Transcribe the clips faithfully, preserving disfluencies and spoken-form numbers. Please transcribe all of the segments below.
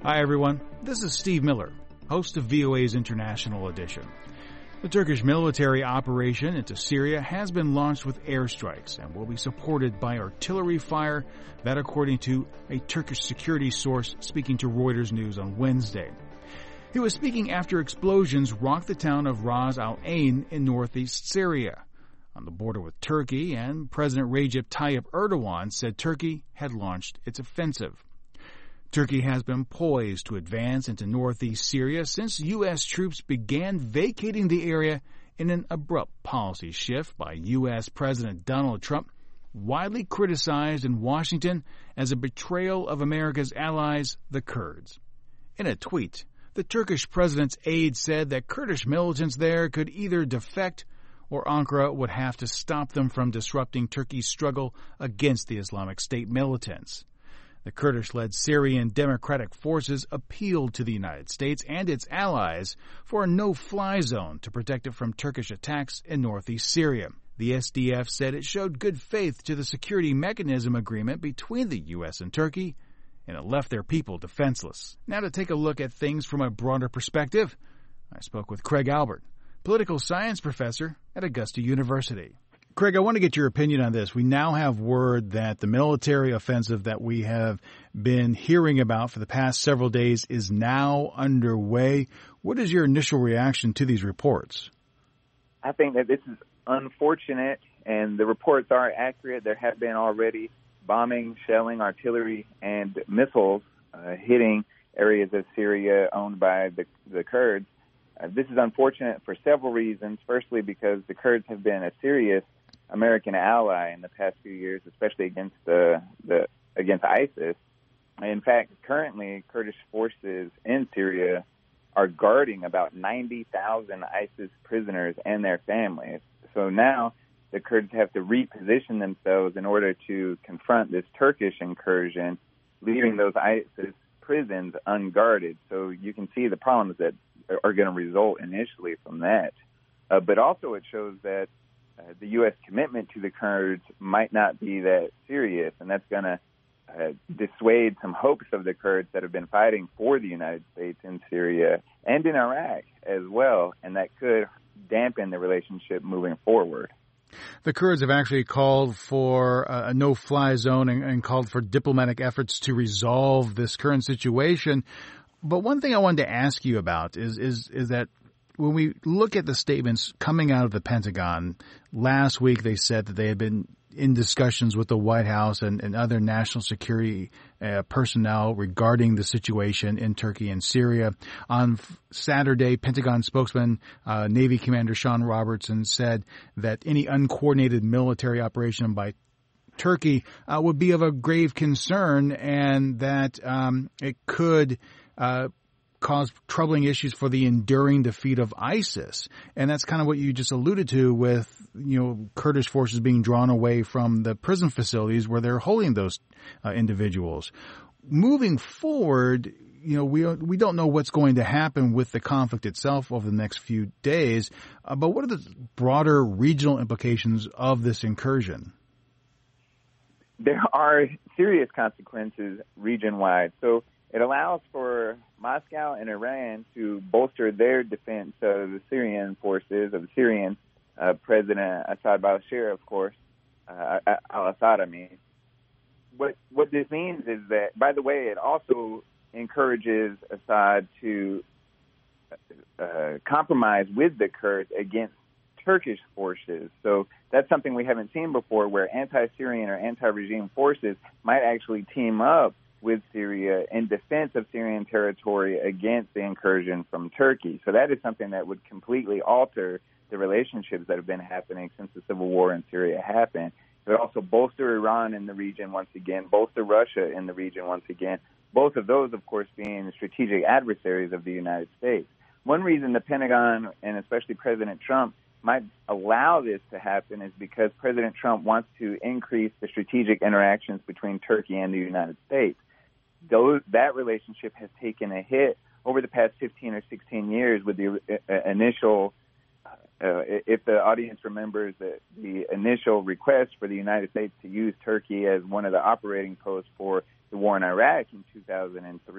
Hi, everyone. This is Steve Miller, host of V O A's International Edition. The Turkish military operation into Syria has been launched with airstrikes and will be supported by artillery fire, that according to a Turkish security source speaking to Reuters News on Wednesday. He was speaking after explosions rocked the town of Ras Al Ain in northeast Syria, on the border with Turkey, and President Recep Tayyip Erdogan said Turkey had launched its offensive. Turkey has been poised to advance into northeast Syria since U S troops began vacating the area in an abrupt policy shift by U S President Donald Trump, widely criticized in Washington as a betrayal of America's allies, the Kurds. In a tweet, the Turkish president's aide said that Kurdish militants there could either defect or Ankara would have to stop them from disrupting Turkey's struggle against the Islamic State militants. The Kurdish-led Syrian Democratic Forces appealed to the United States and its allies for a no-fly zone to protect it from Turkish attacks in northeast Syria. The S D F said it showed good faith to the security mechanism agreement between the U S and Turkey, and it left their people defenseless. Now to take a look at things from a broader perspective, I spoke with Craig Albert, political science professor at Augusta University. Craig, I want to get your opinion on this. We now have word that the military offensive that we have been hearing about for the past several days is now underway. What is your initial reaction to these reports? I think that this is unfortunate, and the reports are accurate. There have been already bombing, shelling, artillery, and missiles uh, hitting areas of Syria owned by the, the Kurds. Uh, this is unfortunate for several reasons. Firstly, because the Kurds have been a serious American ally in the past few years, especially against the, the against ISIS. In fact, currently, Kurdish forces in Syria are guarding about ninety thousand ISIS prisoners and their families. So now the Kurds have to reposition themselves in order to confront this Turkish incursion, leaving those ISIS prisons unguarded. So you can see the problems that are going to result initially from that. Uh, but also it shows that Uh, the U S commitment to the Kurds might not be that serious, and that's going to uh, dissuade some hopes of the Kurds that have been fighting for the United States in Syria and in Iraq as well, and that could dampen the relationship moving forward. The Kurds have actually called for a no-fly zone and, and called for diplomatic efforts to resolve this current situation. But one thing I wanted to ask you about is is is that when we look at the statements coming out of the Pentagon, last week they said that they had been in discussions with the White House and, and other national security uh, personnel regarding the situation in Turkey and Syria. On Saturday, Pentagon spokesman uh, Navy Commander Sean Robertson said that any uncoordinated military operation by Turkey uh, would be of a grave concern, and that um, it could uh cause troubling issues for the enduring defeat of ISIS. And that's kind of what you just alluded to with, you know, Kurdish forces being drawn away from the prison facilities where they're holding those uh, individuals. Moving forward, you know, we we don't know what's going to happen with the conflict itself over the next few days, uh, but what are the broader regional implications of this incursion? There are serious consequences region-wide. So it allows for Moscow and Iran to bolster their defense of the Syrian forces, of the Syrian uh, President Assad al-Bashir, of course, uh, al-Assad, I mean. What, what this means is that, by the way, it also encourages Assad to uh, compromise with the Kurds against Turkish forces. So that's something we haven't seen before, where anti-Syrian or anti-regime forces might actually team up with Syria in defense of Syrian territory against the incursion from Turkey. So that is something that would completely alter the relationships that have been happening since the civil war in Syria happened. It would also bolster Iran in the region once again, bolster Russia in the region once again, both of those, of course, being strategic adversaries of the United States. One reason the Pentagon, and especially President Trump, might allow this to happen is because President Trump wants to increase the strategic interactions between Turkey and the United States. Those, that relationship has taken a hit over the past fifteen or sixteen years with the uh, initial, uh, if the audience remembers, the, the initial request for the United States to use Turkey as one of the operating posts for the war in Iraq in two thousand three.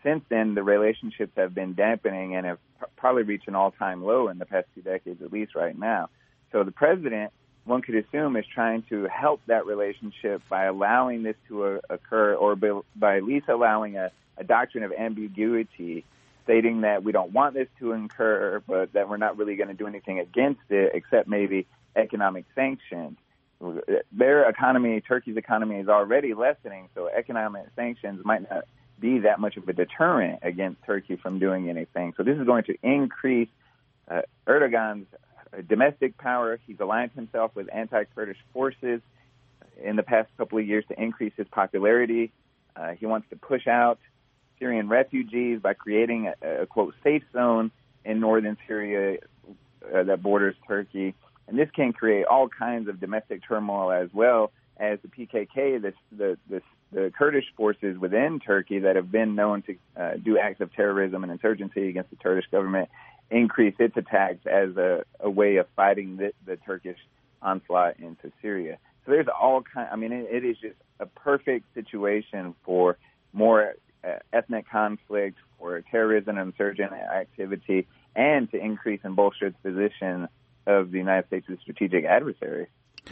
since then, the relationships have been dampening and have pr- probably reached an all-time low in the past two decades, at least right now. So the president, one could assume, is trying to help that relationship by allowing this to uh, occur, or by, by at least allowing a, a doctrine of ambiguity, stating that we don't want this to occur, but that we're not really going to do anything against it except maybe economic sanctions. Their economy, Turkey's economy, is already lessening, so economic sanctions might not be that much of a deterrent against Turkey from doing anything. So this is going to increase uh, Erdogan's domestic power. He's aligned himself with anti-Kurdish forces in the past couple of years to increase his popularity. Uh, he wants to push out Syrian refugees by creating a, a quote, safe zone in northern Syria uh, that borders Turkey. And this can create all kinds of domestic turmoil, as well as the P K K, the, the, the, the Kurdish forces within Turkey that have been known to uh, do acts of terrorism and insurgency against the Turkish government, increase its attacks as a, a way of fighting the, the Turkish onslaught into Syria. So there's all kind. I mean, it, it is just a perfect situation for more uh, ethnic conflict, for terrorism and insurgent activity, and to increase and bolster its position of the United States' strategic adversary.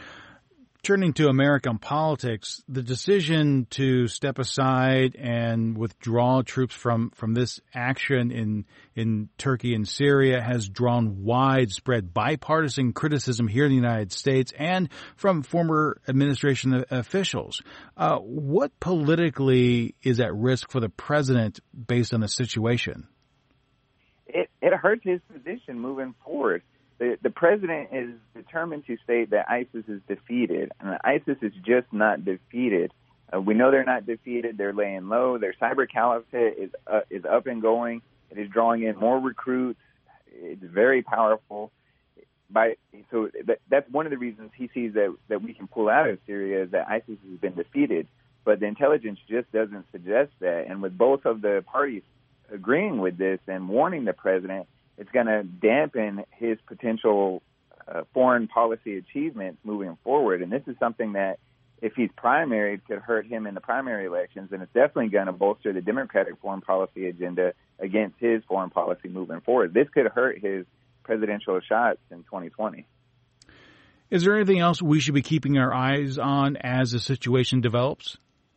Turning to American politics, the decision to step aside and withdraw troops from, from this action in in Turkey and Syria has drawn widespread bipartisan criticism here in the United States and from former administration officials. Uh, what politically is at risk for the president based on the situation? It, it hurts his position moving forward. The, the president is determined to state that ISIS is defeated, and ISIS is just not defeated. Uh, we know they're not defeated. They're laying low. Their cyber caliphate is uh, is up and going. It is drawing in more recruits. It's very powerful. By so that, that's one of the reasons he sees that that we can pull out of Syria, is that ISIS has been defeated. But the intelligence just doesn't suggest that. And with both of the parties agreeing with this and warning the president, it's going to dampen his potential uh, foreign policy achievements moving forward. And this is something that, if he's primaried, could hurt him in the primary elections. And it's definitely going to bolster the Democratic foreign policy agenda against his foreign policy moving forward. This could hurt his presidential shots in twenty twenty. Is there anything else we should be keeping our eyes on as the situation develops?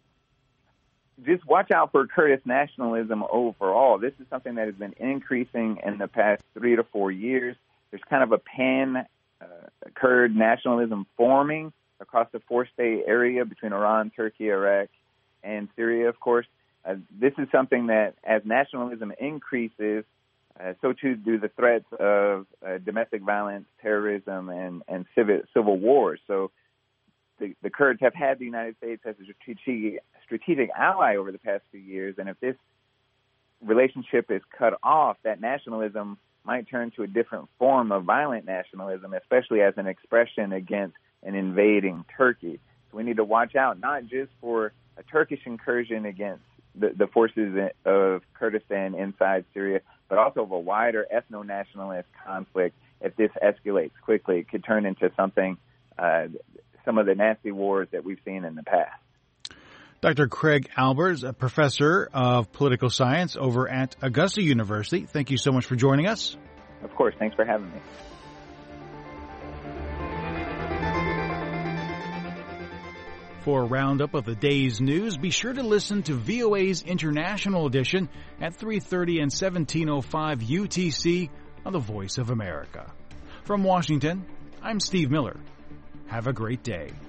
Just watch out for Kurdish nationalism overall. This is something that has been increasing in the past three to four years. There's kind of a pan-Kurd uh, nationalism forming across the four-state area between Iran, Turkey, Iraq, and Syria, of course. Uh, this is something that, as nationalism increases, uh, so too do the threats of uh, domestic violence, terrorism, and, and civil, civil war. So the, the Kurds have had the United States as a strategic strategic ally over the past few years, and if this relationship is cut off, that nationalism might turn to a different form of violent nationalism, especially as an expression against an invading Turkey. So we need to watch out, not just for a Turkish incursion against the, the forces of Kurdistan inside Syria, but also of a wider ethno-nationalist conflict. If this escalates quickly, it could turn into something, uh, some of the nasty wars that we've seen in the past. Doctor Craig Albers, a professor of political science over at Augusta University. Thank you so much for joining us. Of course. Thanks for having me. For a roundup of the day's news, be sure to listen to V O A's International Edition at three thirty and seventeen oh five U T C on the Voice of America. From Washington, I'm Steve Miller. Have a great day.